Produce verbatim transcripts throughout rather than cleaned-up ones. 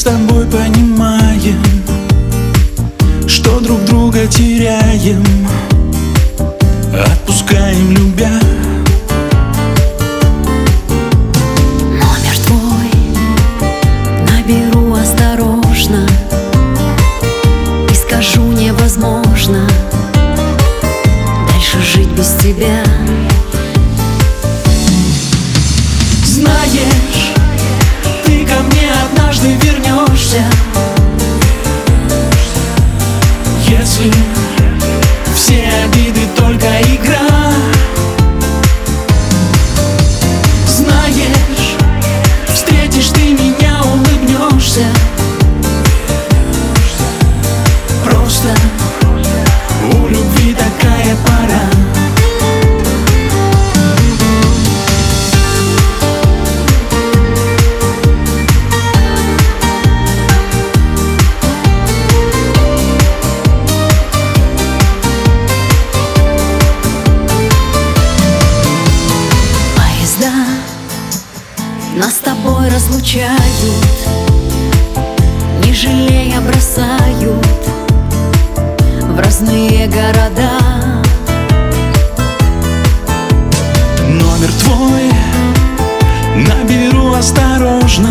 тобой понимаем, что друг друга теряем, отпускаем, любя. Номер твой наберу осторожно и скажу: невозможно дальше жить без тебя. Знаешь, ты ко мне однажды вернешься, если все обиды только игра. Знаешь, встретишь ты меня, улыбнешься. Просто у любви такая пора. Нас с тобой разлучают, не жалея бросают в разные города. Номер твой наберу осторожно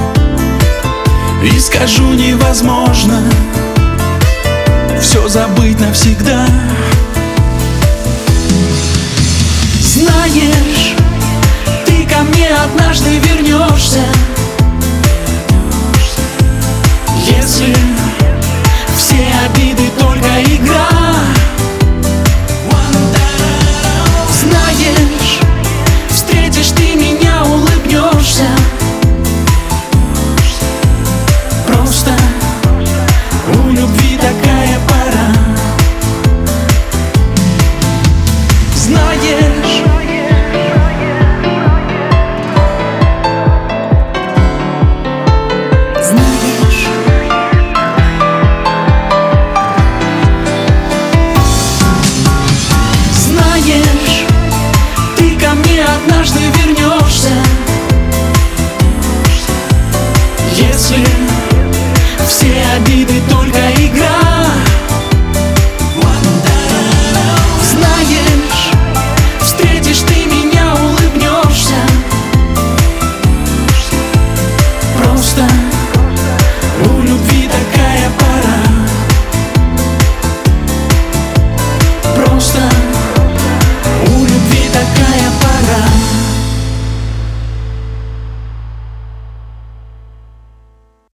и скажу: невозможно все забыть навсегда. Знаешь, ты ко мне однажды вернешься, если все обиды только игра. Знаешь, встретишь ты меня, улыбнешься. Просто у любви такая пора. Знаешь, однажды вернешься, если все обиды